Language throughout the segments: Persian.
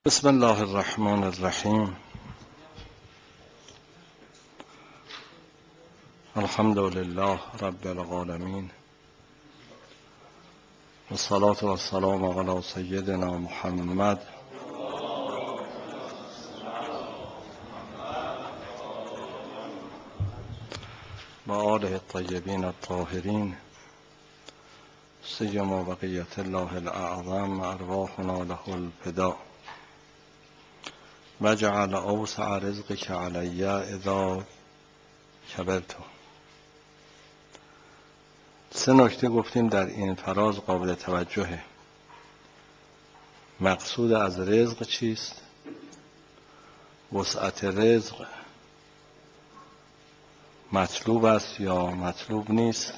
بسم الله الرحمن الرحیم. الحمد لله رب العالمین و الصلاة و السلام علی سیدنا محمد و آله الطیبین الطاهرین سیما بقیة الله الاعظم ارواحنا له الفدا و جعل اوسع رزقک علی اذا کبرت. سه نکته گفتیم در این فراز قابل توجهه. مقصود از رزق چیست؟ وسعت رزق مطلوب است یا مطلوب نیست؟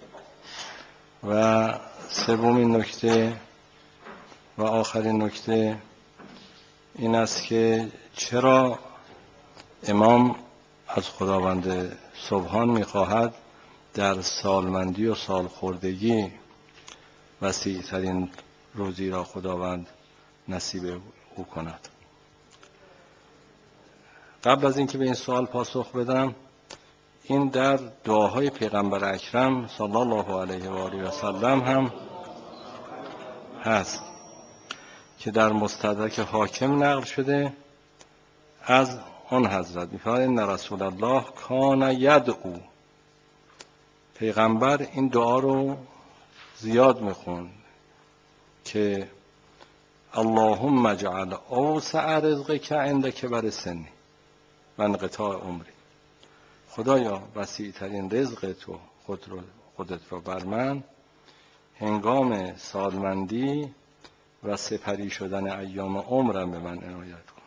و سومین نکته و آخرین نکته این است که چرا امام از خداوند سبحان می‌خواهد در سالمندی و سالخوردگی وسیع ترین روزی را خداوند نصیب او کند. قبل از اینکه به این سوال پاسخ بدم، این در دعاهای پیغمبر اکرم صلی الله علیه و آله و سلم هم هست که در مستدرک حاکم نقل شده از آن حضرت می‌فرماید ان رسول الله کان یدعو. پیغمبر این دعا رو زیاد میخوند که اللهم اجعل اوسع رزقک عند کبر سنی و انقطاع عمری. خدایا وسیع ترین رزق تو خودت رو بر من هنگام سالمندی و سپری شدن ایام عمرم به من عنایت کن.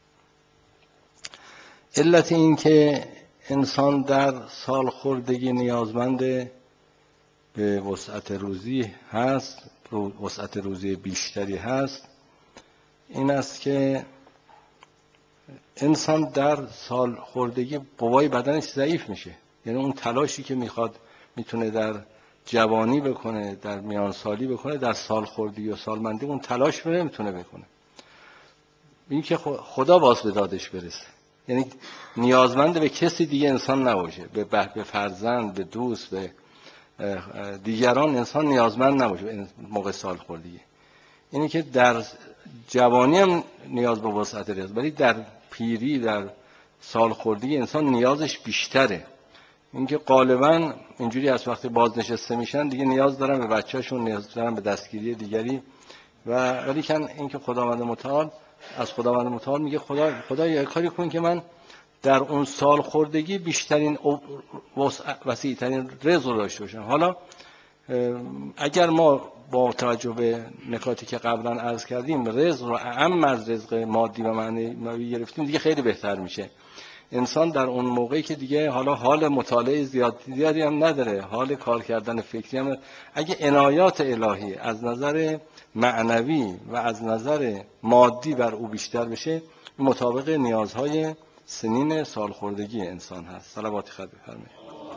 علت این که انسان در سالخوردگی نیازمند به وسعت روزی هست، وسعت روزی بیشتری هست، این است که انسان در سالخوردگی قوای بدنش ضعیف میشه. یعنی اون تلاشی که میتونه در جوانی بکنه، در میانسالی بکنه، در سالخوردگی و سالمندی اون تلاش رو نمیتونه بکنه. این که خدا باز به دادش برسه. یعنی نیازمند به کسی دیگه انسان نباشه، به فرزند، به دوست، به دیگران انسان نیازمند نباشه به موقع سالخوردگی. اینی که در جوانی هم نیاز به وسعت رزق، ولی در پیری، در سالخوردگی انسان نیازش بیشتره. اینکه غالبا اینجوری از وقتی بازنشسته میشن دیگه نیاز دارن به بچه‌شون، نیاز دارن به دستگیری دیگری، و ولی کن اینکه خداوند متعال میگه خدا یه کاری کن که من در اون سالخوردگی بیشترین وسیع ترین رزق رو داشته باشم. حالا اگر ما با توجه به نکاتی که قبلا عرض کردیم رزق رو اعم از رزق مادی و معنوی گرفتیم، دیگه خیلی بهتر میشه. انسان در اون موقعی که دیگه حالا حال مطالعه زیادی هم نداره، حال کار کردن فکری هم نداره، اگه عنایات الهی از نظر معنوی و از نظر مادی بر او بیشتر بشه، مطابق نیازهای سنین سالخوردگی انسان هست. صلوات خود بفرمایید.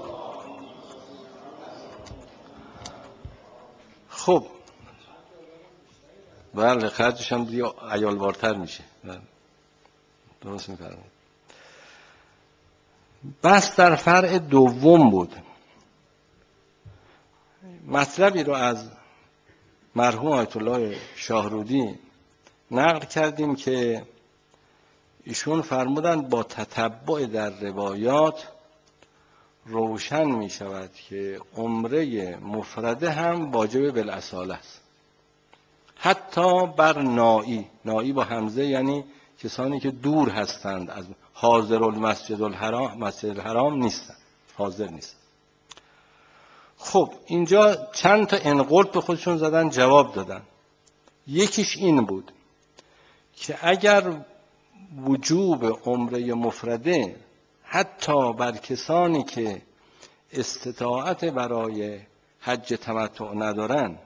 خب بله، خرجش هم دیگه عیالوارتر میشه. درست میفرمایید. بس در فرع دوم بود. مطلبی رو از مرحوم آیت الله شاهرودی نقل کردیم که ایشون فرمودند با تتبع در روایات روشن می شود که عمره مفرده هم واجب بالاصاله است، حتی بر نائی با همزه، یعنی کسانی که دور هستند از حاضر المسجد الحرام، مسجد الحرام نیستند، حاضر نیست. خب اینجا چند تا انقلب به خودشون زدن، جواب دادن. یکیش این بود که اگر وجوب عمره مفرده حتی بر کسانی که استطاعت برای حج تمتع ندارن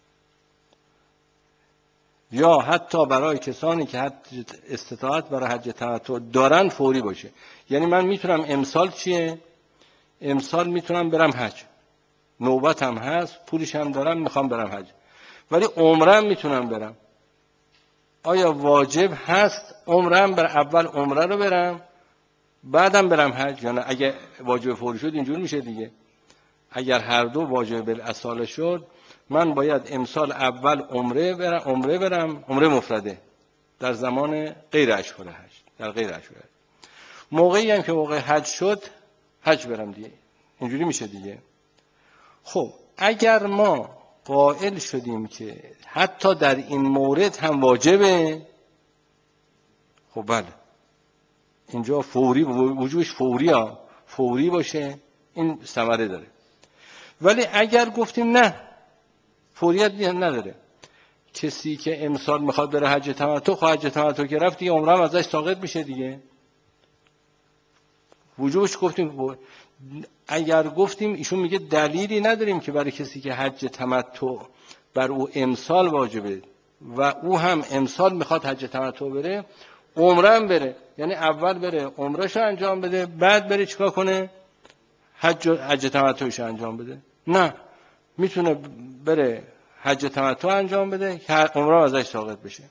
یا حتی برای کسانی که استطاعت برای حج تمتع دارن فوری باشه. یعنی من میتونم امسال امسال میتونم برم حج، نوبتم هست، پولش هم دارم، میخوام برم حج، ولی عمره هم میتونم برم. آیا واجب هست عمرم بر اول عمره رو برم بعدم برم حج یا نه؟ اگه واجب فوری شد اینجور میشه دیگه. اگر هر دو واجب بالاصاله شد من باید امسال اول عمره برم عمره مفرده در زمان غیر اشهر حج، در غیر اشهر حج. موقعی هم که موقع حج شد حج برم دیگه، اینجوری میشه دیگه. خب اگر ما قائل شدیم که حتی در این مورد هم واجبه، خب بله اینجا فوری وجوبش فوری باشه این ثمره داره. ولی اگر گفتیم نه فوریت نداره، کسی که امسال میخواد بره حج تمتع، خب حج تمتع که رفت دیگه عمره هم ازش ساقط میشه دیگه. وجوبش گفتیم. اگر گفتیم ایشون میگه دلیلی نداریم که برای کسی که حج تمتع بر او امسال واجبه و او هم امسال میخواد حج تمتع بره عمره هم بره، یعنی اول بره عمرهشو انجام بده بعد بره چیکار کنه حج تمتعش انجام بده. نه، میتونه بره حج تمتع انجام بده که عمره ازش ساقط بشه.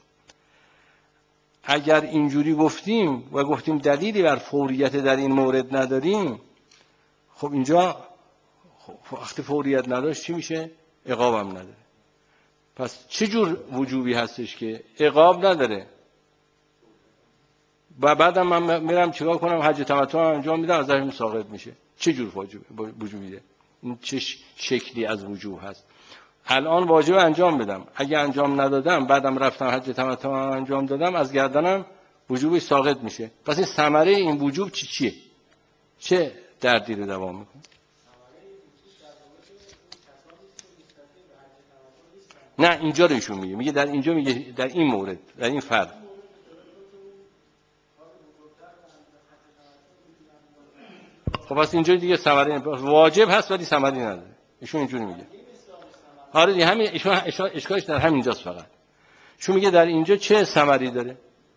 اگر اینجوری گفتیم و گفتیم دلیلی بر فوریت در این مورد نداریم، خب اینجا وقتی فوریت نداشت چی میشه؟ عقاب هم نداره. پس چه جور وجوبی هستش که عقاب نداره و بعدم من میرم چیکار کنم حج تمتع انجام میدم ازش ساقط میشه؟ چه جور وجوبیه؟ این چه شکلی از وجوب هست؟ الان واجب انجام بدم، اگه انجام ندادم بعدم رفتم حج تمتع انجام دادم از گردنم وجوبش ساقط میشه. پس این ثمره این وجوب چیه؟ چه دردی رو دوام میکنه؟ نه اینجا رو ایشون میگه در اینجا میگه در این مورد در این فرد. خب پس اینجا دیگه ثمره واجب هست ولی ثمری نداره، ایشون اینجوری میگه. آره دیگه همین ایشون اشکالش در همینجاست. فقط ایشون میگه در اینجا چه ثمری داره.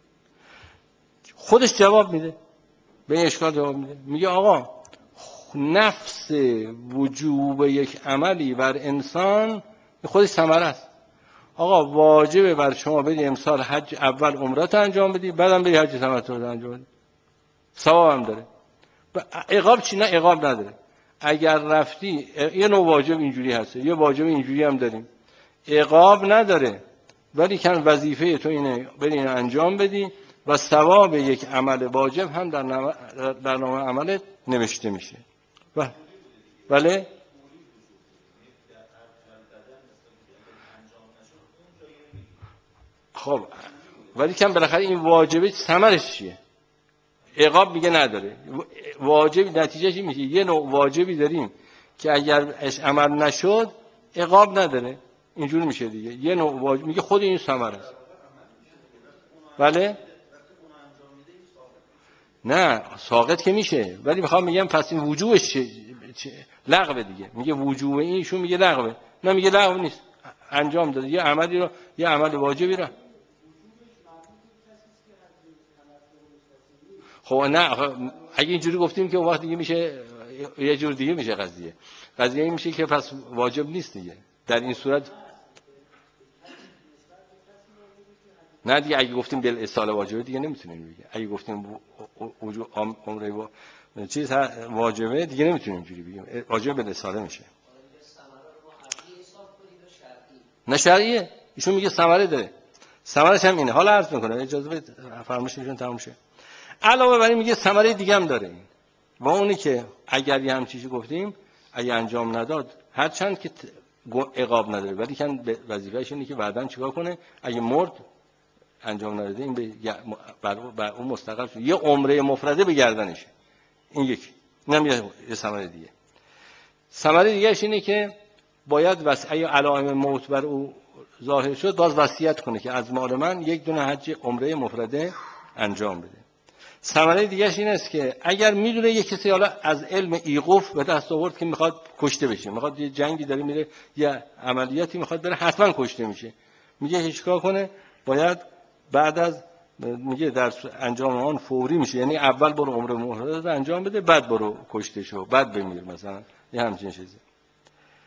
خودش جواب میده به این اشکال، جواب میده، میگه آقا نفس وجوب یک عملی بر انسان خودش ثمره است. آقا واجبه بر شما بدی امسال حج اول عمرت انجام بدی بعدم بری حج تمتع انجام بدی، ثواب هم داره. عقاب چی؟ نه عقاب نداره. اگر رفتی یه نوع واجب اینجوری هست، یه واجب اینجوری هم داریم عقاب نداره ولی کن وظیفه تو اینه بری انجام بدی و ثواب یک عمل واجب هم در نامه عملت نوشته میشه. بله خب ولی کن بالاخره این واجبه ثمرش چیه؟ عقاب میگه نداره. واجب نتیجه چی میشه؟ یه نوع واجبی داریم که اگر عمل نشد عقاب نداره، اینجوری میشه دیگه. یه نوع واجب میگه خود این ثمره است. بله نه ساقط که میشه ولی میخوام میگم پس این وجوبش لغوه دیگه. میگه وجوب اینشون میگه لغوه، نه میگه لغو نیست، انجام داده یه عملی رو، یه عمل واجبی رو. خب نه اگه اینجوری گفتیم که اون وقت دیگه میشه یه جور دیگه میشه قضیه این میشه که پس واجب نیست دیگه در این صورت. نه دیگه اگه گفتیم بالاصال واجبه دیگه نمیتونیم بگیم. اگه گفتیم وجوب عمره چیز واجبه دیگه نمیتونیم اینجوری بگیم، واجب بالاصاله میشه. نه شرعیه، ایشون میگه ثمره داره، ثمرش هم اینه. حالا عرض میکنم اجازه بدید فرمایششون تموم شه. علاوه بر این میگه ثمره دیگه هم داره این و اونی که اگر یه هم چیزی گفتیم اگه انجام نداد هرچند که عقاب نداره ولی کن وظیفه‌اش اینه که بعداً چیکار کنه اگه مرد انجام نداده این بر اون مستقل شد یه عمره مفرده به گردنشه. این یکی نمیاد. یه ثمره دیگه، ثمره دیگه‌اش اینه که باید اگه علائم موت بر او ظاهر شد باز وصیت کنه که از مال من یک دونه حج عمره مفرده انجام بده. ثمره دیگه‌اش این است که اگر میدونه یک کسی حالا از علم ایقوف به دست آورد که میخواد کشته بشه، میخواد یه جنگی داره میره یه عملیاتی میخواد بره حتما کشته میشه، میگه چیکار کنه؟ باید بعد از میگه در انجام آن فوری میشه، یعنی اول برو عمره مفرده انجام بده بعد برو کشته شو بعد بمیر مثلا، یه همچین چیزی.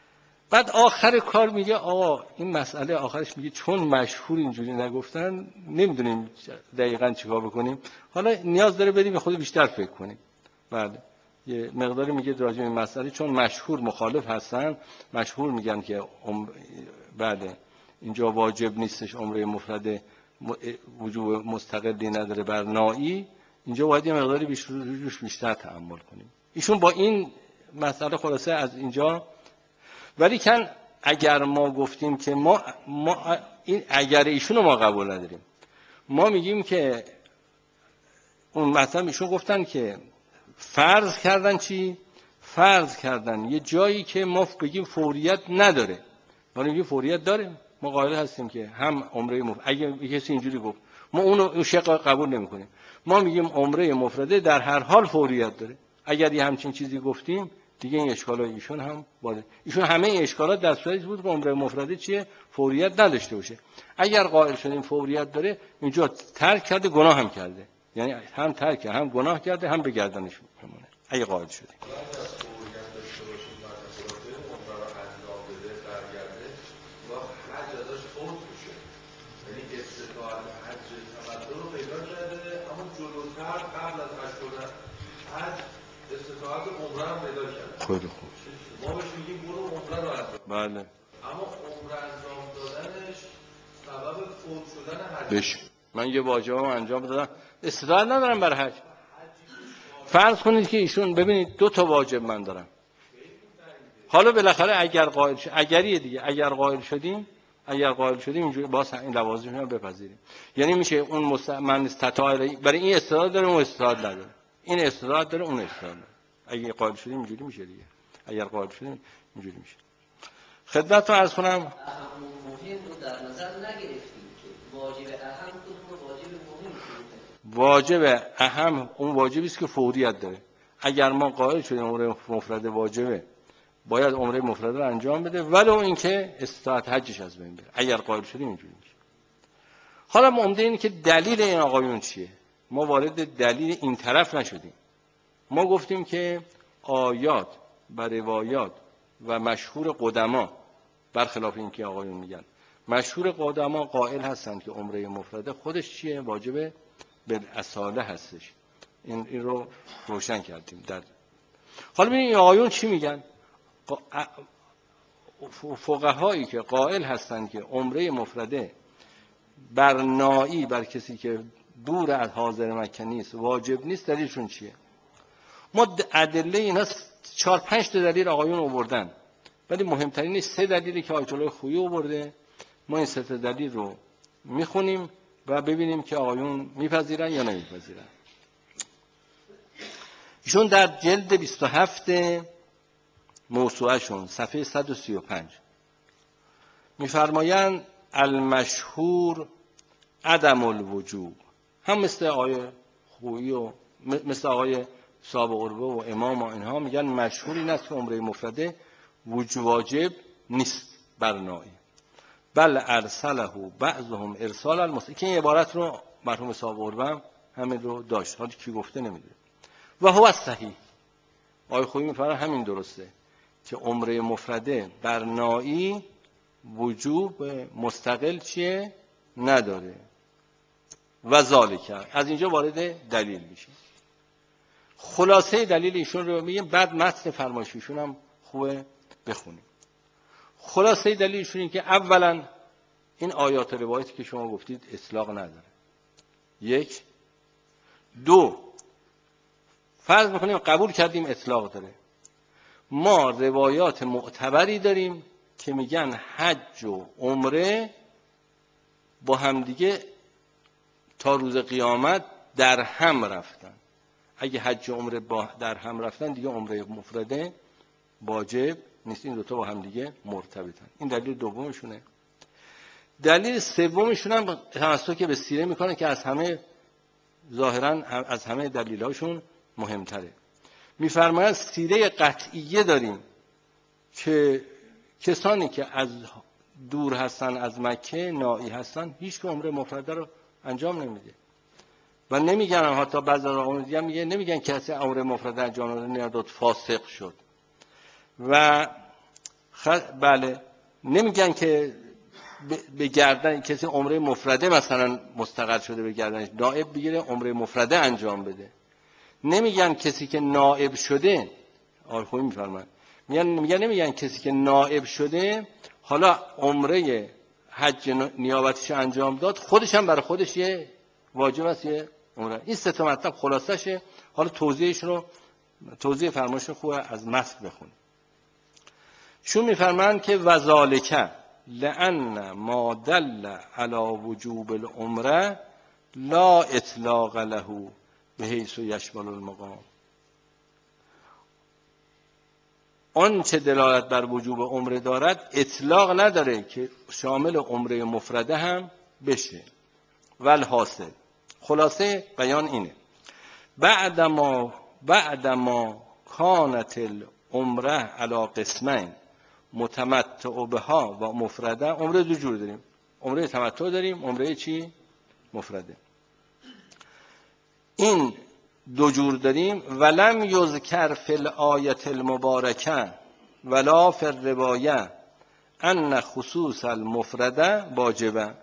بعد آخر کار میگه آقا این مسئله آخرش میگه چون مشهور اینجوری نگفتن نمیدونیم دقیقاً چیکار بکنیم، حالا نیاز داره بریم به خود بیشتر فکر کنیم. بله یه مقداری میگه راجع به این مسئله چون مشهور مخالف هستن، مشهور میگن که بله اینجا واجب نیستش، عمره مفرده وجوب مستقلی نداره بر نائی، اینجا باید یه مقداری بیشتر تأمل کنیم. ایشون با این مسئله خلاصه از اینجا، ولی کن اگر ما گفتیم که ما این اگر ایشون رو ما قبول نداریم، ما میگیم که اون مثلا ایشون گفتن که فرض کردن چی؟ فرض کردن یه جایی که ما بگیم فوریت نداره، ما میگیم فوریت داره، ما قائل هستیم که هم عمره اگه کسی اینجوری گفت ما اون شق قبول نمی‌کنیم، ما میگیم عمره مفرده در هر حال فوریت داره. اگر یه همچین چیزی گفتیم دیگه این اشکالات ایشون هم وارد، ایشون همه این اشکالات در صورتی بود که عمره مفرده چیه؟ فوریت نداشته باشه. اگر قائل شدیم فوریت داره، اینجا ترک کرده گناه هم کرده، یعنی هم ترک هم گناه کرده هم به گردنش میمونه اگه قائل شدیم. خیلی خوب. ما بهش میگیم برو عمره رو انجام. بله. اما عمره انجام دادنش سبب فوت شدن حج. بشه. من یه واجبم انجام دادم، استطاعت ندارم برای حج. فرض کنید که ایشون ببینید 2 تا واجب من دارم. حالا بالاخره اگر قائل اگریه دیگه، اگر قائل شدیم اینجوری باز این لوازم رو بپذیریم. یعنی میشه اون من استطاعت برای این استعداد داره اون استعداد نداره، این استعداد داره اون استعداد نداره. اگه قائل شدیم اینجوری میشه دیگه، اگر قائل شدیم اینجوری میشه. خدمتتون عرض کنم مهم رو در نظر نگرفتیم که واجب اهم کدوم واجب مهم. واجب اهم اون واجبی است که فوریت داره. اگر ما قائل شدیم عمره مفرده واجبه، باید عمره مفرده رو انجام بده ولو اینکه استطاعت حجش از بین بره. اگر قائل شدیم اینجوری میشه. حالا عمده اینه که دلیل این آقایون چیه؟ ما وارد دلیل این طرف نشدیم. ما گفتیم که آیات و روایات و مشهور قدما، برخلاف این که آقایون میگن، مشهور قدما قائل هستند که عمره مفرده خودش چیه؟ واجب بالاصاله هستش. این رو روشن کردیم. حالا ببینید این آقایون چی میگن؟ فقهایی که قائل هستند که عمره مفرده بر نائی، بر کسی که دور از حاضر مکه نیست، واجب نیست، دلیلشون چیه؟ ما ادله اینا 4-5 تا دلیل آقایون آوردن، ولی مهمترین 3 دلیلی که آیت الله خویی آورده. ما این 3 تا دلیل رو میخونیم و ببینیم که آقایون میپذیرن یا نمیپذیرن. ایشون در جلد 27 موسوعه‌شون صفحه 135 میفرمایند المشهور عدم الوجوب، هم مثل آقای خویی و مثل آقای صاحب قربه و امام و اینها میگن مشهور این است که عمره مفرده واجب نیست بر نائی، بل ارسله بعضهم ارسال المستقیم، که این عبارت رو مرحوم صاحب قربه همین رو داشت، حالا کی گفته نمیدونه. و هو صحیح، آقای خویی میفرمایند همین درسته که عمره مفرده بر نائی وجوب مستقل چیه؟ نداره. و ذالک، از اینجا وارد دلیل میشه. خلاصه دلیل ایشون رو میگیم، بعد متن فرمایششون هم خوبه بخونیم. خلاصه دلیل ایشون این که اولا این آیات و روایتی که شما گفتید اطلاق نداره. 1. 2. فرض میکنیم قبول کردیم اطلاق داره، ما روایات معتبری داریم که میگن حج و عمره با همدیگه تا روز قیامت در هم رفتن. اگه حج و عمره در هم رفتن دیگه عمره مفرده واجب نیست، این دوتا با هم دیگه مرتبطن. این دلیل دومشونه. دلیل سومشون هم تمسک به سیره میکنه که از همه ظاهرا از همه دلیلاشون مهمتره. میفرماید سیره قطعیه داریم که کسانی که از دور هستن از مکه، نائی هستن، هیچ که عمره مفرده رو انجام نمیده و نمیگن، حتی بعضی آقایون دیگه میگه نمیگن کسی عمره مفرده انجام نده فاسق شد. و بله، نمیگن که به گردن کسی عمره مفرده مثلا مستقر شده به گردنش نائب بگیره عمره مفرده انجام بده. نمیگن کسی که نائب شده، آقای خویی میفرمایند، نمیگن کسی که نائب شده حالا عمره حج نیابتش انجام داد، خودش هم برای خودش یه واجب است یه عمره. این سه تا مطلب خلاصشه. حالا توضیح فرمایش خوبه از متن بخونید. شون میفرمایند که وذالک لأن ما دل علی وجوب العمره لا اطلاق له بحیث یشمل المقام. آن چه دلالت بر وجوب عمره دارد اطلاق نداره که شامل عمره مفرده هم بشه. والحاصل، خلاصه بیان اینه، بعدما کانت العمره علی قسمین متمتع بها و مفرده. عمره دو جور داریم، عمره تمتع داریم، عمره چی؟ مفرده. این دو جور داریم. ولم یذکر فی الآیه المبارکه ولا فی الروایه ان خصوص المفرده واجبه.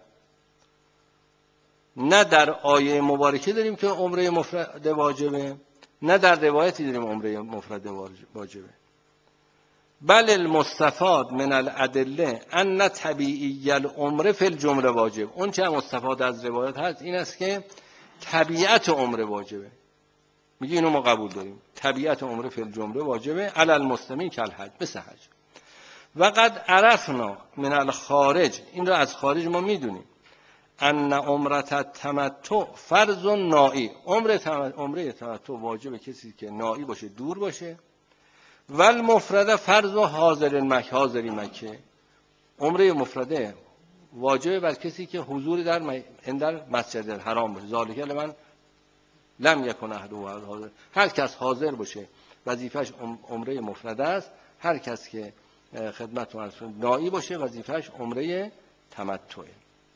نه در آیه مبارکه داریم که عمره مفرده واجبه، نه در روایتی داریم عمره مفرده واجبه. بل المستفاد من الادله ان طبیعی العمره فی الجمله واجب. اون چه مستفاد از روایت هست این است که طبیعت عمره واجبه. میگه اینو ما قبول داریم، طبیعت عمره فی الجمله واجبه علی المسلمین کالحج، مثل حج. و قد عرفنا من الخارج، این رو از خارج ما میدونیم، ان عمره تمتع فرض نائی. عمره تمتع واجبه کسی که نائی باشه، دور باشه. و المفرده فرض حاضری مکه. عمره مفرده واجبه بر کسی که حضور در مسجد الحرام باشه. ذالک لمن لم یکن احد حاضر. هر کس حاضر باشه وظیفش عمره مفرده است. هر کس که خدمت رسول نائی باشه وظیفش عمره تمتعه.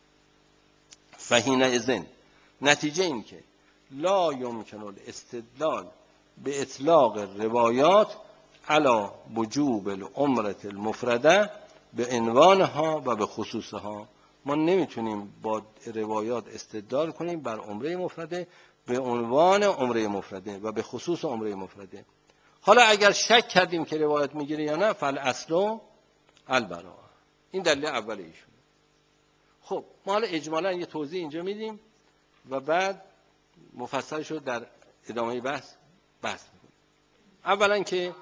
فحینئذ، نتیجه این که لا یمکن الاستدلال به اطلاق روایات علی وجوب العمره المفرده به عنوانها و به خصوصها. ما نمیتونیم با روایات استدلال کنیم بر عمره مفرده به عنوان عمره مفرده و به خصوص عمره مفرده. حالا اگر شک کردیم که روایت میگیره یا نه، فالاصل البراءه. این دلیل اول ایشون. خب ما حالا اجمالا یه توضیح اینجا میدیم و بعد مفصلش رو در ادامه بحث میکنیم. اولا که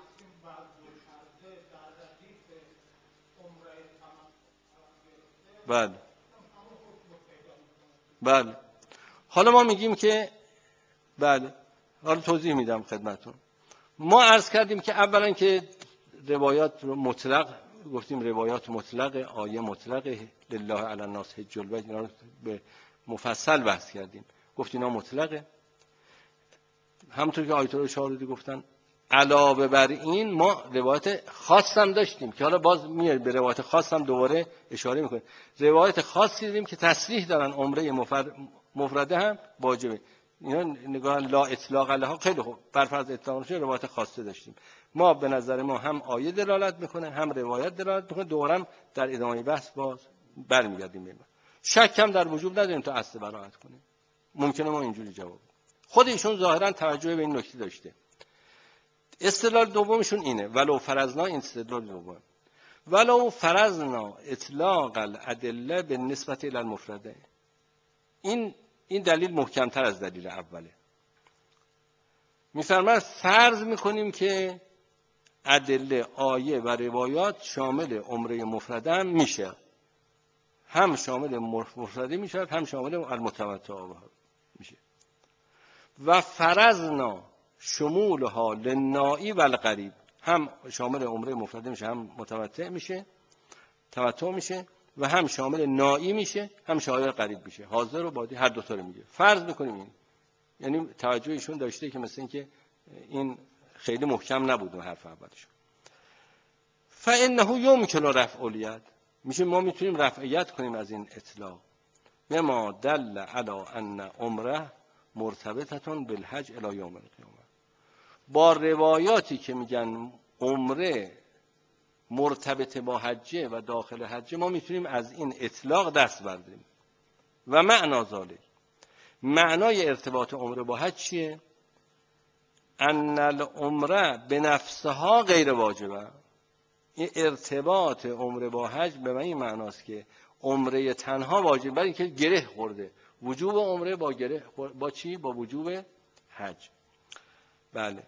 بله حالا ما میگیم که بله، حالا توضیح میدم خدمتون. ما عرض کردیم که اولا که روایات مطلق گفتیم، روایات مطلق، آیه مطلق، لله علی الناس حج البیت، اینا رو به مفصل بحث کردیم. گفتیم اینا مطلقه. همونطور که آیت الله شاهرودی گفتن. علاوه بر این ما روایت خاص هم داشتیم که حالا باز میاد به روایت خاص هم دوباره اشاره میکنه. روایت خاصی دیدیم که تصریح دارن عمره مفرده هم واجبه. اینا نگاه لا اطلاق لها. خیلی خوب، بر فرض اطلاق نشه روایت خاصه داشتیم. ما به نظر ما هم آیه دلالت میکنه هم روایت دلالت میکنه. دوباره در ادامه بحث باز برمیگردیم ببینیم. شک هم در وجوب نداریم تا اصل براءت کنیم. ممکنه ما اینجوری جواب. خود ایشون ظاهرا توجه به این نکته داشته. استدلال دومشون اینه، ولو فرضنا، این استدلال دوم، ولو فرضنا اطلاق الادله بالنسبه الى المفرده. این دلیل محکمتر از دلیل اوله. میفرماید فرض میکنیم که ادله، آیه و روایات شامل عمره مفرده هم میشه، هم شامل مفرده میشه هم شامل المتمتع میشه. و فرضنا شمولها للنائی و القریب، هم شامل عمره مفرده میشه هم تمتع میشه و هم شامل نائی میشه هم شامل قریب میشه. حاضر و بادی هر دو تا رو میگه. فرض میکنیم این، یعنی توجهشون داشته که مثلا اینکه این خیلی محکم نبود حرف اولشون. فانه یمکن رفع الیت، میشه ما میتونیم رفعیت کنیم از این اطلاق. بما دل علی ان عمره مرتبطتون بالحج الی یوم القیامه. با روایاتی که میگن عمره مرتبط با حجه و داخل حجه ما میتونیم از این اطلاق دست برداریم. و معنا ذالک، معنای ارتباط عمره با حج چیه؟ ان العمره به نفسها غیر واجبه. این ارتباط عمره با حج به این معناست که عمره تنها واجب، برای اینکه گره خورده وجوب عمره با گره با چی؟ با وجوب حج. بله.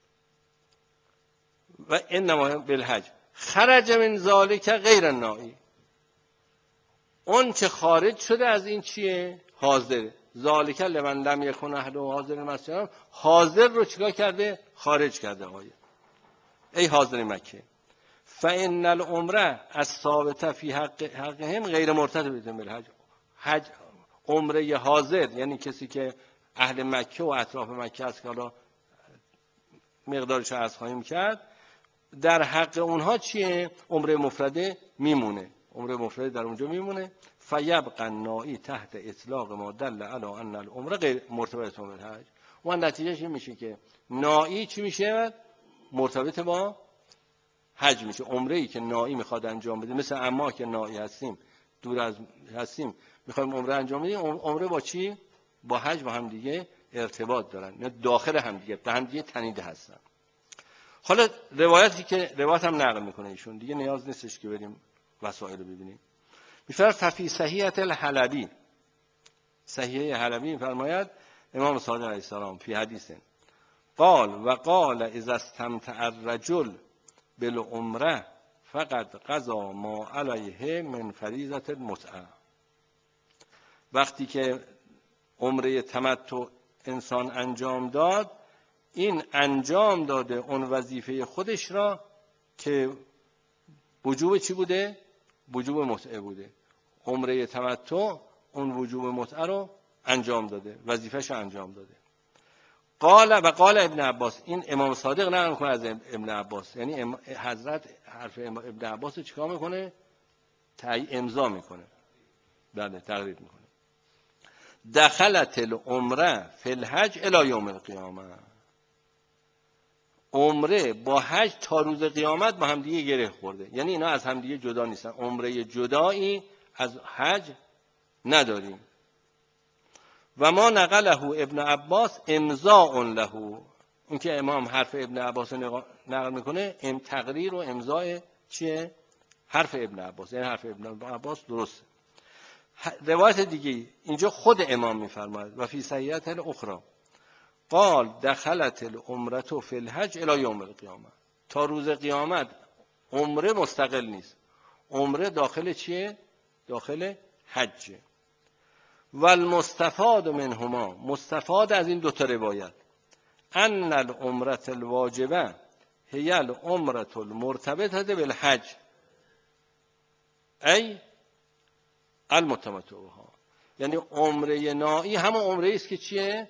و انما بالحج خرج من ذالک غیر النائی، اون چه خارج شده از این چیه؟ حاضر. ذالک لمن لم یکن اهل حاضر المسجد، حاضر رو چیکار کرده؟ خارج کرده. آیه ای حاضر مکه، فان العمره الثابته فی حقهم غیر مرتبطه بالحج. حج عمره حاضر یعنی کسی که اهل مکه و اطراف مکه است که حالا مقدارش رو عرض خواهیم کرد، در حق اونها چیه؟ عمره مفرده میمونه، عمره مفرده در اونجا میمونه. فیبقى النائی تحت اطلاق ما دل علی ان العمره غیر مرتبط بالحج. و نتیجهش این میشه که نائی چی میشه؟ مرتبط با حج میشه. عمره ای که نائی میخواد انجام بده، مثل اما که نائی هستیم، دور از هستیم، میخوایم عمره انجام بدیم، عمره با چی؟ با حج با هم دیگه ارتباط دارن، نه داخل هم دیگه، به هم دیگه تنیده هستن. حالا روایتی که روایت هم نقل میکنه ایشون، دیگه نیاز نیستش که بریم وسائل رو ببینیم. میفرماید ففی صحیحه الحلبی، صحیحه حلبی میفرماید امام صادق علیه السلام فی حدیث قال اذا استمتع الرجل بالعمره فقد قضا ما علیه من فریضه المتعه. وقتی که عمره تمتع انسان انجام داد، این انجام داده اون وظیفه خودش را که وجوب چی بوده؟ وجوب متعه بوده. عمره تمتع اون وجوب متعه رو انجام داده، وظیفه‌ش رو انجام داده. قال ابن عباس، این امام صادق نقل میکنه از ابن عباس، یعنی حضرت حرف ابن عباس رو چیکار میکنه؟ امضا میکنه، بله تقریر میکنه. دخلت العمره فی الحج الی یوم القیامه، عمره با حج تا روز قیامت با هم دیگه گره خورده، یعنی اینا از هم دیگه جدا نیستن، عمره جدایی از حج نداریم. و ما نقله ابن عباس امضاء له، اون که امام حرف ابن عباس نقل میکنه تقریر و امضاء چیه؟ حرف ابن عباس، یعنی حرف ابن عباس درسته. روایت دیگه اینجا خود امام میفرماید و فی صحیحه الاخرى قال دخلت العمره فی الحج الی یوم القیامه، تا روز قیامت عمره مستقل نیست، عمره داخل چیه؟ داخل حجه. و المستفاد منهما، مستفاد از این دوتا روایت، ان العمره الواجبه هی العمره المرتبطه بالحج ای المتمتع بها، یعنی عمره نائی همون عمره است که چیه؟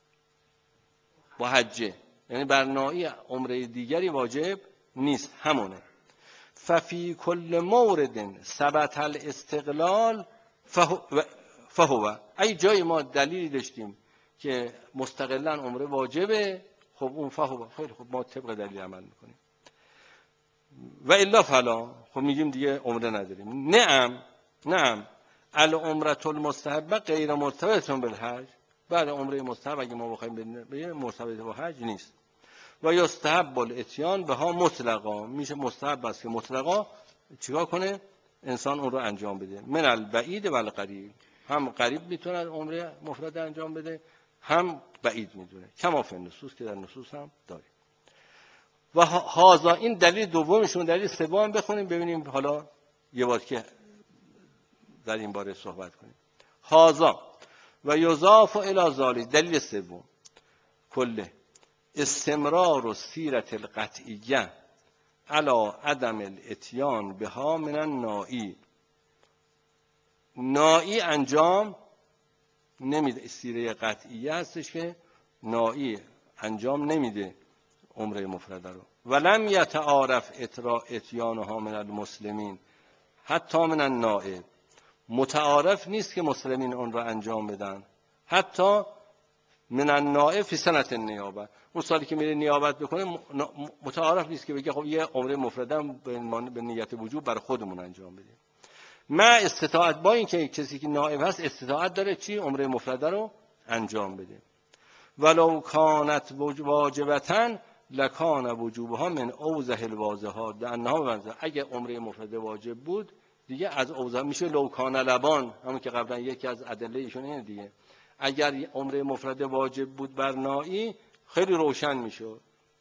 با حجه، یعنی بر نائی عمره دیگری واجب نیست، همونه. ففی کل مورد ثبت الاستقلال فهو، ای جای ما دلیلی داشتیم که مستقلا عمره واجبه، خب اون فهو، خیلی خب ما طبق دلیل عمل میکنیم. و الا فلا، خب میگیم دیگه عمره نداریم. نعم العمره المستحبه غیر مرتبطه بالحج، بعد عمره مستحب اگه ما بخوایم بگیم مرتبط با حج نیست. و یستحب الاتیان بها مطلقا، میشه مستحب است که مطلقا چیکار کنه؟ انسان اون رو انجام بده. من البعید و القریب، هم قریب میتونه عمره مفرد انجام بده، هم بعید میدونه، کما فی النصوص که در نصوص هم داریم. و هازا، این دلیل دومشون. دلیل سوم بخونیم ببینیم حالا یه بار که در این باره صحبت کنیم. هازا و یضاف الی ذالک، دلیل سوم کله استمرار و سیرت القطعیه علی عدم الاتیان بها من النائی، نائی انجام نمیده، سیره قطعیه هستش که نائی انجام نمیده عمره مفرده رو. ولم یتعارف اتیانها من المسلمین حتی من النائب، متعارف نیست که مسلمین اون رو انجام بدن، حتی من النائب فی سنة النیابه، اون سالی که میره نیابت بکنه متعارف نیست که بگه خب یه عمره مفردم به نیت وجوب برای خودمون انجام بدیم. من استطاعت با این که کسی که نائب هست استطاعت داره چی؟ عمره مفرده رو انجام بده. ولو کانت واجبتن لکان وجوبها من اوضح الواضحات لانها بنظر، اگه عمره مفرده واجب بود دیگه از اوضح میشه لو کان لبان، همون که قبلا یکی از ادله ایشون اینه دیگه، اگر عمره مفرده واجب بود بر نائی خیلی روشن میشه،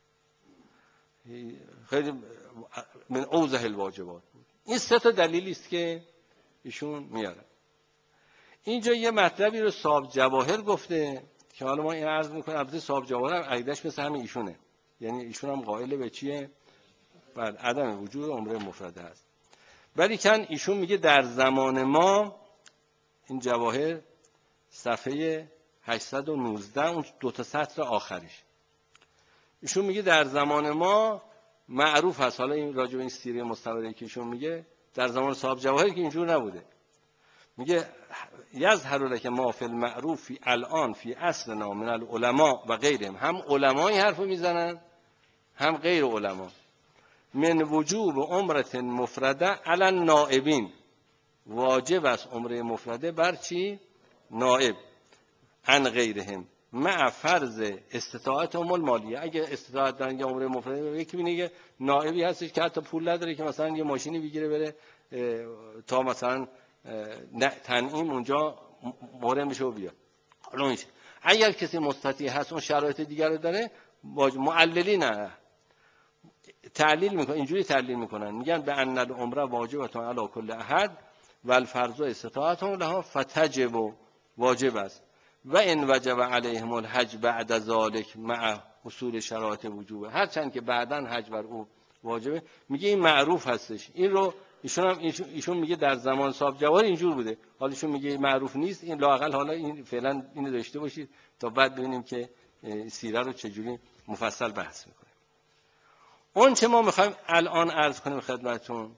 خیلی من اوضح الواجبات بود. این سه تا دلیلی است که ایشون میاره. اینجا یه مطلبی رو صاحب جواهر گفته که حالا ما این عرض میکنیم، البته صاحب جواهر هم عقیده‌اش مثل همین ایشونه، یعنی ایشون هم قائل به چیه؟ بر عدم وجود عمره مفرده است. ولی کن ایشون میگه در زمان ما، این جواهر صفحه 819 اون دو تا سطر آخرش، ایشون میگه در زمان ما معروف هست، حالا این راجع به این سیره مستمره که ایشون میگه در زمان صاحب جواهر که اینجور نبوده، میگه یظهر لک ما فی المعروف فی الان فی اصلنا من العلماء و غیرهم، هم علمایی حرفو میزنن هم غیر علما، من وجوب عمره مفرده علی النائبین، واجب است عمره مفرده بر چی؟ نائب، عن غیرهم مع فرض استطاعتهم المالیه. اگه استطاعت دارن که عمره مفرده، یکی میگه نائبی هستش که حتی پول نداره که مثلا یه ماشینی بگیره بره تا مثلا تنعیم اونجا محرم بشه و بیاد، حالا میشه. اگر کسی مستطیع هست اون شرایط دیگر رو داره، معللی نه تعلیل میکنن، اینجوری تعلیل میکنن، میگن به ان العمره واجبه علی کل احد و الفرض استطاعتهم لها فتجب، واجب است، و ان وجب علیهم الحج بعد ذلك مع حصول شرایط وجوبه، هرچند که بعداً حج بر او واجبه، میگه این معروف هستش. این رو ایشون میگه در زمان صاحب جواهر اینجور بوده، حالا ایشون میگه معروف نیست. این لااقل حالا این فعلا اینو داشته باشید تا بعد ببینیم که سیره رو چجوری مفصل بحث میکنیم. اون چه ما میخوایم الان عرض کنیم خدمتتون،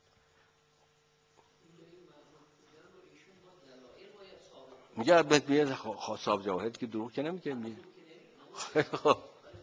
میگه بعد بیاد صاحب جواهر که دروغ که نمیگه، میگه خب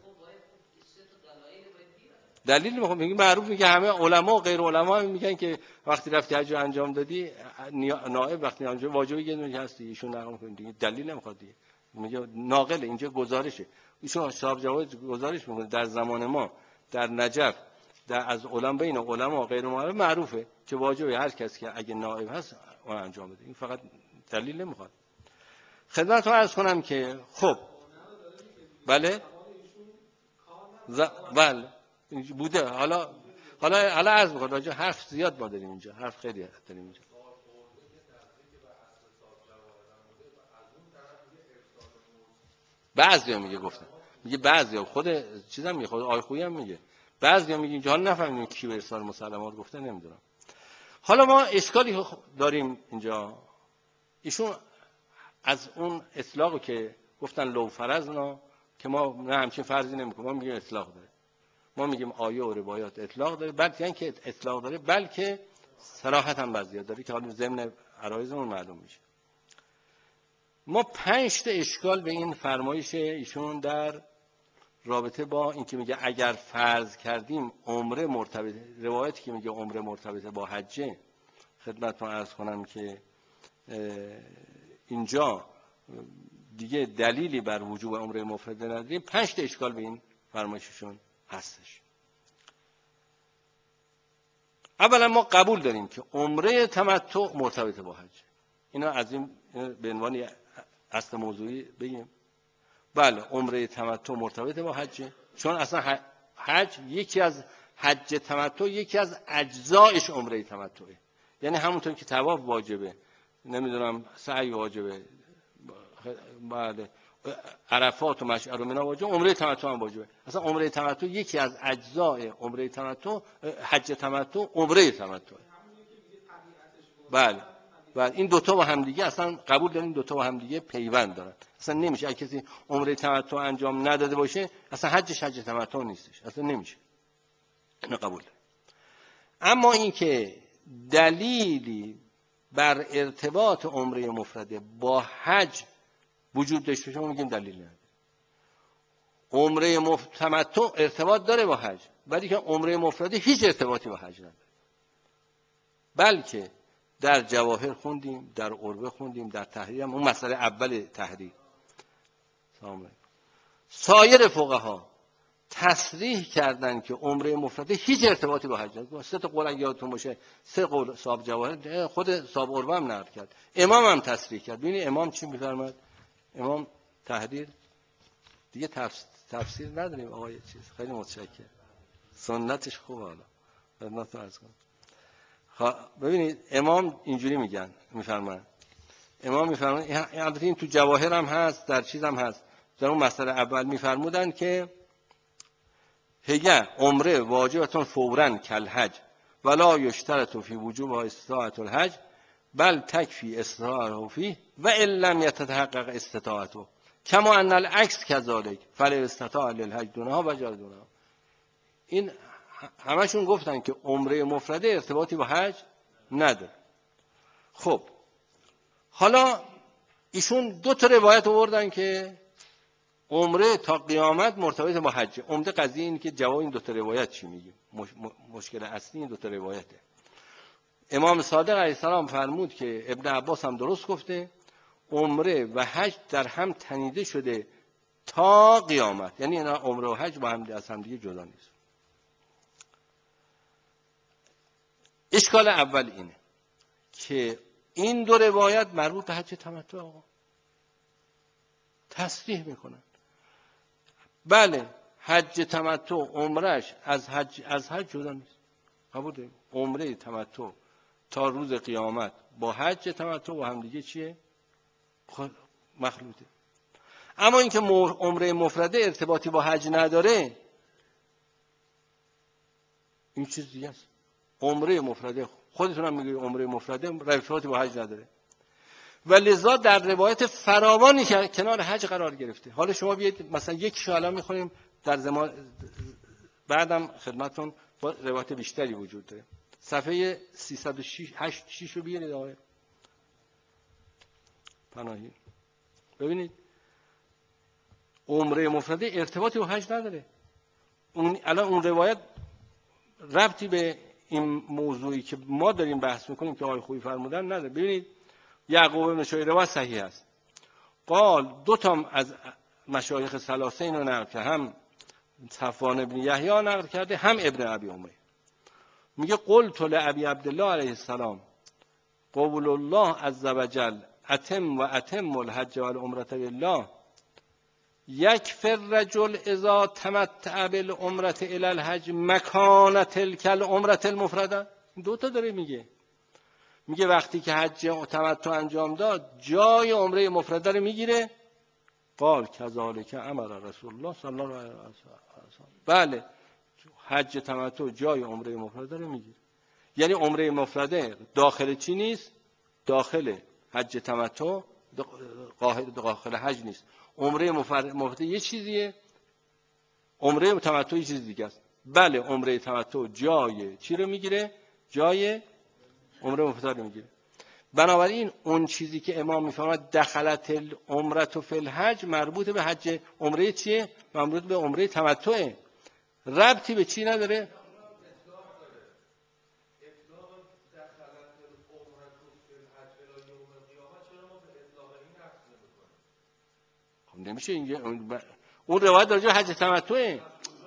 دلیل میگه معروف، میگه همه علما و غیر علما میگن که وقتی رفتی حج انجام دادی نائب وقتی انجام واجبی که هستی، ایشون نقل میکنه دیگه، دلیل نمیخواد دیگه، میگه ناقله، اینجا گزارشه، ایشون صاحب جواهر گزارش میکنه در زمان ما در نجف از علما بین علما و غیر علما معروفه که واجبه هر کسی که اگه نائب هست اون انجام بده. این فقط دلیل نمیخواد. خدمتتون عرض کنم که خب بله بله بوده. حالا عرض می‌کنم راجع حرف زیاد ما داریم اینجا، حرف خیلی داریم اینجا. بعضیا میگه گفتم، میگه بعضیا، خود چیزام میگه، خود آقای خویی هم میگه، بعضیا میگه اینجا نفهمیدیم کی به ارسال مسلمات گفته، نمیدونم. حالا ما اشکالی داریم اینجا، ایشون از اون اطلاقی که گفتن لو فرضنا، که ما نه همچین فرضی نمیکنیم، ما میگیم اطلاق داره، ما میگیم آیه و روایات اطلاق داره، بلکه اینکه اطلاق داره بلکه صراحت هم بعضیا داره که حالا ضمن عرایضمون معلوم میشه. ما 5 تا اشکال به این فرمایش ایشون در رابطه با اینکه میگه اگر فرض کردیم عمره مرتبط، روایتی که میگه عمره مرتبط با حجه، خدمتتون عرض کنم که اینجا دیگه دلیلی بر وجوب عمره مفرده نداریم. 5 تا اشکال به این فرمایششون هستش. اولا ما قبول داریم که عمره تمتع مرتبط با حج، اینا از این به عنوان اصل موضوعی بگیم. بله عمره تمتع مرتبط با حج، چون اصلا حج یکی از حج تمتع یکی از اجزایش عمره تمتعه، یعنی همونطور که طواف واجبه، نمیدونم سعی واجبه، بله عرفات و مشعر و منا واجبه، عمره تمتع هم واجبه. اصلا عمره تمتع یکی از اجزای عمره تمتع، حج تمتع عمره تمتع. بله این دوتا با هم دیگه اصلا قبول داریم، دوتا با هم دیگه پیوند دارن. اصلا نمیشه اگه کسی عمره تمتع انجام نداده باشه اصلا حجش حج تمتع نیستش، اصلا نمیشه، اینو قبول داریم. اما اینکه دلیلی بر ارتباط عمره مفرده با حج وجود داشته باشه، ما میگیم دلیل نداره. عمره تمتع ارتباط داره با حج، ولی که عمره مفرده هیچ ارتباطی با حج نداره. بلکه در جواهر خوندیم، در عربه خوندیم، در تحریر هم، اون مسئله اول تحریر. سایر فقها تصریح کردن که عمره مفرده هیچ ارتباطی با حج نداره. 3 تا قول یادتون باشه، 3 قول صاحب جواهر، خود صاحب عربه هم نقل کرد، امام هم تصریح کرد. ببینید امام چی می‌فرماد؟ امام تحریر دیگه تفسیر نداریم آقای چیز، خیلی متشکرم، سنتش خوبه. حالا خدمتتون عرض کنم، ببینید امام اینجوری میفرمان، امام میفرمان، البته این تو جواهر هم هست، در چیز هم هست، در اون مسئله اول میفرمودن که هیگه عمره واجبتون فوراً کل حج ولا یشترط فی وجوب استطاعت الحج بل تکفی استطاعته فیه و ان لم یتحقق استطاعته کما ان العکس کذالک فلا استطاع للحج دونها و جار دونها. این همشون گفتن که عمره مفرده ارتباطی با حج نداره. خب حالا ایشون 2 تا روایت آوردن که عمره تا قیامت مرتبط با حج. عمده قضیه این که جواب این 2 تا روایت چی میگه، مشکل اصلی این 2 تا روایته. امام صادق علیه السلام فرمود که ابن عباس هم درست گفته، عمره و حج در هم تنیده شده تا قیامت، یعنی اینا عمره و حج با هم از هم دیگه جدا نیست. اشکال اول اینه که این 2 روایت مربوط به حج تمتع آقا تصریح میکنن. بله حج تمتع عمرش از حج جدا نیست، قبول داریم. عمره تمتع تا روز قیامت با حج تمتع با هم دیگه چیه؟ مخلوطه. اما اینکه عمره مفرده ارتباطی با حج نداره، این چیز دیگه است. عمره مفرده خودتون هم میگید عمره مفرده ارتباطی با حج نداره و لذا در روایت فراوانی که کنار حج قرار گرفته. حالا شما بیاید مثلا یک شالا میخونیم در زمان بعدم خدمتتون با روایت بیشتری وجود داره. صفحه 306 رو بیارید آقای پناهی، ببینید عمره مفرده ارتباطی با حج نداره. الان اون روایت ربطی به این موضوعی که ما داریم بحث میکنیم که آقای خویی فرمودن نداره. ببینید یعقوب بن شوی روایت صحیح است. قال 2 تا از مشایخ ثلاثه اینو نقل کرده، هم صفوان بن یحیی نقل کرده، هم ابن ابی امیه. میگه قلت لابی عبدالله علیه السلام قول الله عز وجل اتم و اتم الحج والعمره لله یکفی الرجل اذا تمتع بالعمره الی الحج مکان تلک العمره المفرده. 2 تا داره میگه وقتی که حج تمتع انجام داد جای عمره مفرده رو میگیره. قال کذالک امر رسول الله صلی الله علیه و سلم. بله حج تمتع جای عمره مفرده رو میگیره، یعنی عمره مفرده داخل چی نیست؟ داخل حج تمتع، داخل حج نیست. عمره مفرده یه چیزیه، عمره تمتع یه چیز دیگه است. بله عمره تمتع جای چی رو میگیره؟ جای عمره مفرده رو میگیره. بنابراین اون چیزی که امام میفرماد دخلت العمره فی الحج مربوط به حج عمره چیه؟ مربوط به عمره تمتعه، ربطی به چی نداره. خب نمیشه اینجا اون روایت در جای حج تمتعه،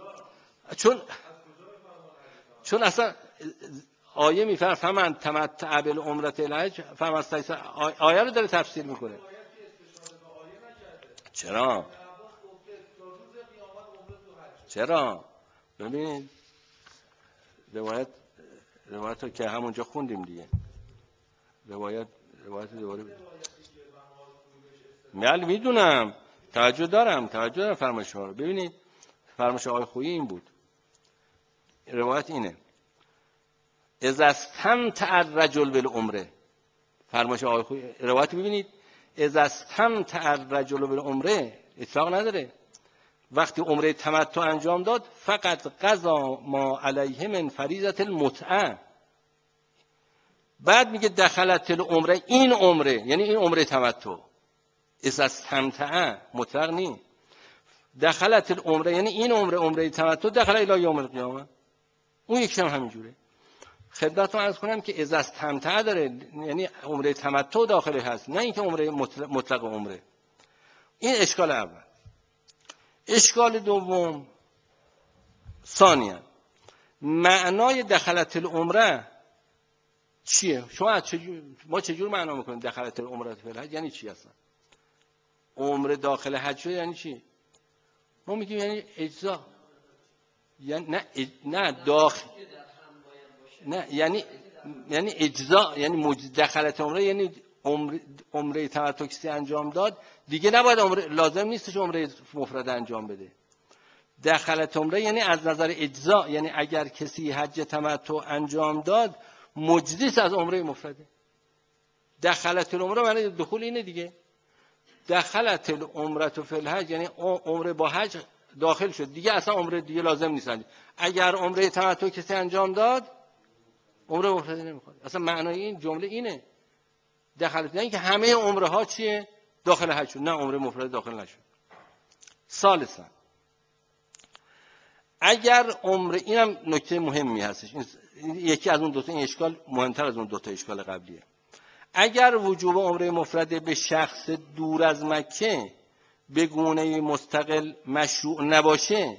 چون اصلا آیه میفرماید فمن تمتع بالعمره الحج فمن استیسر، آیه رو داره تفسیر میکنه. چرا؟ ببینید روایت رو که همونجا خوندیم دیگه. روایت دوباره میدونم، توجه دارم فرمایش شما رو. ببینید فرمایش آقای خویی این بود، روایت اینه اذا استمتع الرجل بالعمره. فرمایش آقای خویی روایت ببینید اذا استمتع الرجل بالعمره اطلاق نداره. وقتی عمره تمتع انجام داد فقط قضا ما علیه من فریضه المتعه. بعد میگه دخلت العمره، این عمره یعنی این عمره تمتع، اذا استمتع مطلق نی. دخلت العمره یعنی این عمره تمتع دخل الی یوم القیامه. اون یکی هم همینجوره. خدمتتون عرض کنم که اذا استمتع داره، یعنی عمره تمتع داخل هست، نه اینکه عمره مطلق عمره. این اشکال اول. اشکال دوم، ثانیاً معنای دخلت العمره چیه؟ ما چجور معنا میکنیم دخلت العمره فی الحج؟ یعنی چی اصلا؟ عمره داخل حج شده یعنی چی؟ ما میگیم یعنی اجزا، یعنی نه داخل، نه یعنی اجزا، یعنی دخلت عمره یعنی عمره تمتع کسی انجام داد دیگه نباید عمره، لازم نیستش عمره مفرد انجام بده. دخلت عمره یعنی از نظر اجزا، یعنی اگر کسی حج تمتع انجام داد مجزیست از عمره مفرده. دخلت العمره معنی دخول اینه دیگه. دخلت العمره فی الحج یعنی عمره با حج داخل شد دیگه، اصلا عمره دیگه لازم نیست. اگر عمره تمتع کسی انجام داد عمره مفرده نمیخواد. اصلا معنای این جمله اینه. دخلت یعنی که همه عمره ها چیه؟ داخل حج شد، نه عمره مفرد داخل نشد. ثالثاً اگر عمره، اینم نکته مهمی هستش، این یکی از اون دو تا، این اشکال مهمتر از اون دو تا اشکال قبلیه. اگر وجوب عمره مفرده به شخص دور از مکه به گونه مستقل مشروع نباشه،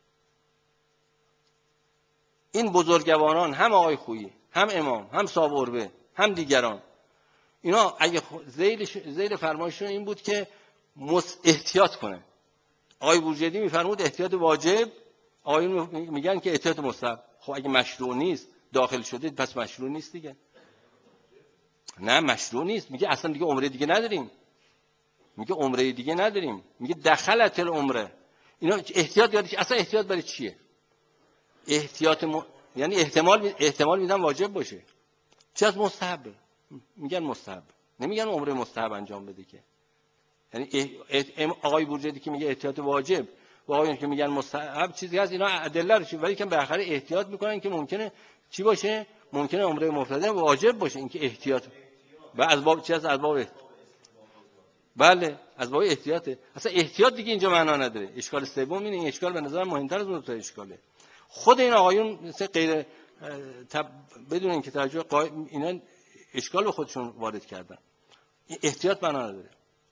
این بزرگواران، هم آقای خویی، هم امام، هم صاحب عربه، هم دیگران، اینا اگه ذیل فرمایششون این بود که احتیاط کنه. آقای بورجردی میفرمود احتیاط واجب، آقایون میگن که احتیاط مستحب. خب اگه مشروع نیست داخل شده پس مشروع نیست دیگه. نه مشروع نیست، میگه اصلا دیگه عمره دیگه نداریم، میگه عمره دیگه نداریم، میگه دخلت العمره. اینا احتیاط یادش، اصلا احتیاط برای چیه؟ احتیاط یعنی احتمال میدن واجب باشه. چه از مستحبه؟ میگن مستحب، نمیگن عمره مستحب انجام بده که. یعنی آقای بورجردی که میگه احتیاط واجب و آقایون که میگن مستحب چیزی هست، اینا ادله رو ولی که بالاخره احتیاط میکنن که ممکنه چی باشه؟ ممکنه عمره مفرده واجب باشه. اینکه احتیاط و از باب چی هست؟ از باب بله از باب احتیاطه. اصلا احتیاط دیگه اینجا معنا نداره. اشکال سوم اینه، این اشکال به نظر مهمتر از اون تا اشکاله. خود این آقایون مثل غیر بدون اینکه توجه اینا اشکال به خودشون وارد کردن. احتیاط معنا نداره.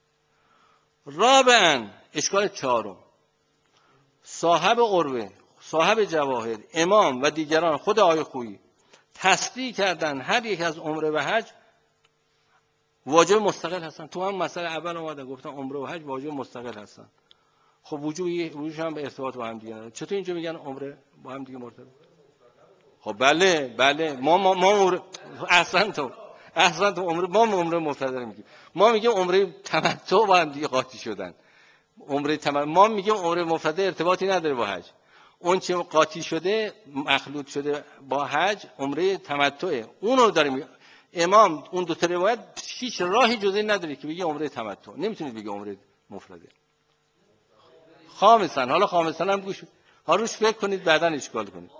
رابعاً اشکال چهارم، صاحب عروه، صاحب جواهر، امام و دیگران، خود آقای خویی تصدیق کردن هر یک از عمره و حج واجب مستقل هستن. تو هم مسئله اول اومدن گفتن عمره و حج واجب مستقل هستن. خب وجوبش هم به ارتباط با هم دیگه نداره. چطور اینجا میگن عمره با هم دیگه مرتبط؟ خب بله ما احسن تو عمره، ما عمره مفرده میگیم. ما میگیم عمره تمتع با هم دیگه قاطی شدن. عمره تمتع ما میگیم عمره مفرده ارتباطی نداره با حج. اون چه قاطی شده مخلوط شده با حج عمره تمتعه. اونو داریم. امام اون دو تا روایت هیچ راهی جز این نداره که بگی عمره تمتع. نمیتونید بگی عمره مفرده. خامساً، حالا خامساً هم گوش روش فکر کنید بعداً اشکال کنید.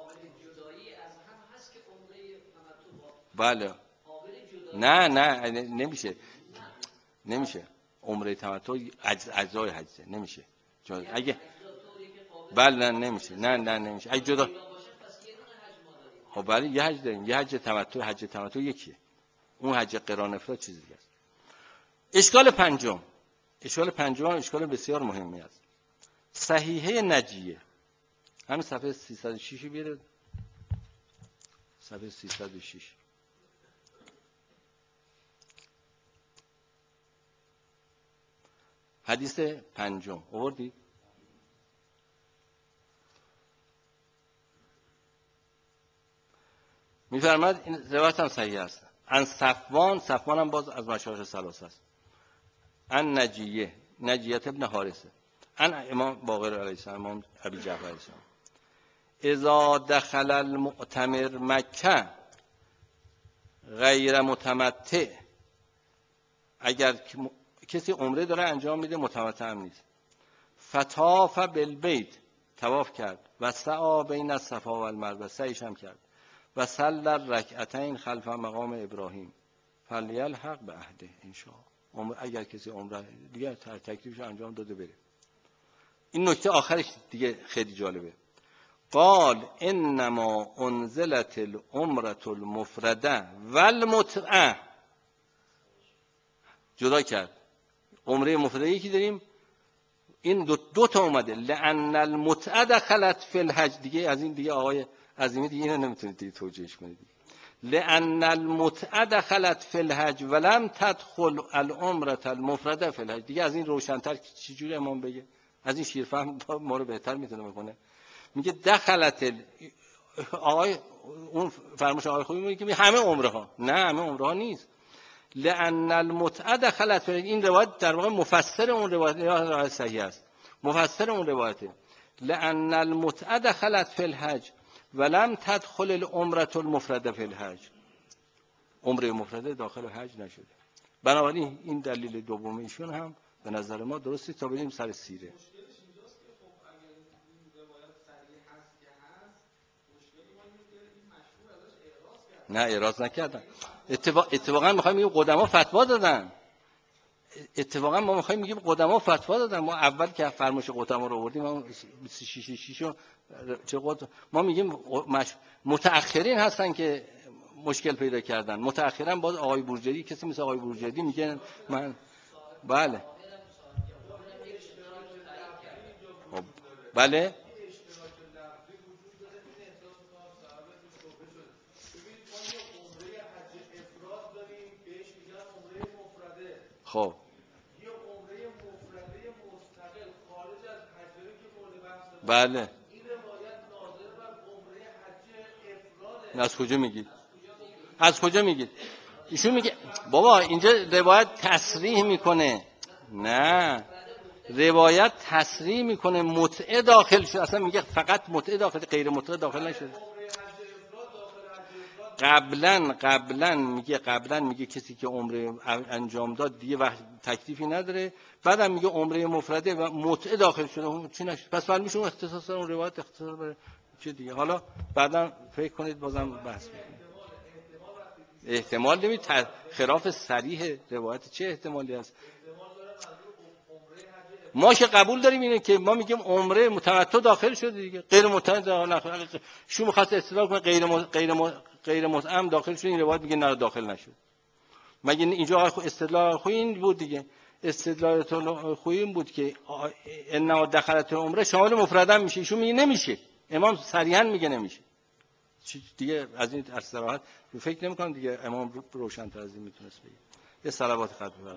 بله نه نمیشه عمره تمتع اجزای حجه نمیشه. چون اگه بله نمیشه نمیشه اگه جدا. خب بله یه حج داریم، یه حج تمتع یکیه. اون حج قران افراد چیز دیگه است. اشکال پنجم اشکال بسیار مهمی است. صحیحه نجیه، همین صفحه 306 بیاره. صفحه 306 حدیث پنجم آوردید؟ میفرماد این روایت هم صحیح است. ان صفوان هم باز از مشایخ ثلاثه است. ان نجیه ابن حارثه، ان امام باقر علیه السلام، امام ابی جعفر علیه السلام، اذا دخل المعتمر مکه غیر متمتع، اگر کسی عمره داره انجام میده متمتع هم نیست، فطاف بالبیت، طواف کرد، و سعی بین الصفا و المروه، سعیش هم کرد، و صلی رکعتین خلف مقام ابراهیم، فلیلحق بعهده ان شاء الله. اگر کسی عمره دیگه تکلیفش انجام داده بره. این نکته آخرش دیگه خیلی جالبه. قال انما انزلت العمره المفرده والمتعه، جدا کرد. عمره مفرده یکی داریم، این دو تا اومده. لان المتعه دخلت فی الحج، دیگه از این دیگه آقای عظیمی دیگه اینو نمیتونید دیگه توجیهش کنید. لان المتعه دخلت فی الحج ولم تدخل العمره المفرده فی الحج. دیگه از این روشن‌تر چجوری امام بگه؟ از این شیرفهم ما رو بهتر میتونه بکنه. میگه دخلت آقای اون فرمایش آقای خوبی میگه که همه عمره ها، نه همه عمره ها نیست. لان المتعه دخلت فی، این روایت در واقع مفسر اون روایت صحیح است، مفسر اون روایته. لان المتعه دخلت فی الحج ولم تدخل العمره المفرده فی الحج، عمره مفرده داخل حج نشده. بنابراین این دلیل دوم ایشون هم به نظر ما درسته. تا بریم سر سیره. نه اعراض نکردن. اتفاقا میخوایم بگیم قدما فتوا دادن. اتفاقا ما میخوایم بگیم قدما فتوا دادن. ما اول که فرمایش قدما رو آوردیم ما 26 ما میگیم متأخرین هستن که مشکل پیدا کردن. متأخرا باز آقای بورجردی، کسی مثل آقای بورجردی میگه من بله بله خب بله. از کجا میگید؟ از کجا میگید؟ ایشون میگه بابا اینجا روایت تصریح میکنه، نه روایت تصریح میکنه متعه داخل شد. اصلا میگه فقط متعه داخل، غیر متعه داخل نشده. قبلا میگه کسی که عمره انجام داد دیگه وقت تکلیفی نداره. بعدم میگه عمره مفرده و متعه داخل شده، چی نشد. پس معلوم میشه اختصاص اون روایت اختصاص بره چه دیگه. حالا بعدم فکر کنید بازم بحث میکنید. احتمال نمید خلاف صریح روایت چه احتمالی هست؟ ما که قبول داریم اینه که ما میگیم عمره متمتع داخل شده دیگه، غیر متمتع داخل نشد. شو می‌خواست اصطلاح کنه غیر متعم داخل شد، این روایت میگه نه داخل نشد. مگه اینجا استدلال خوی این بود دیگه. استدلال خوی این بود که ان دخلت عمره شامل مفرده میشه. ایشون میگه نمیشه. امام صریحا میگه نمیشه. دیگه از این صراحت فکر نمی‌کنم دیگه امام روشن‌تر از این میتونست بگه. یه صلوات خدمت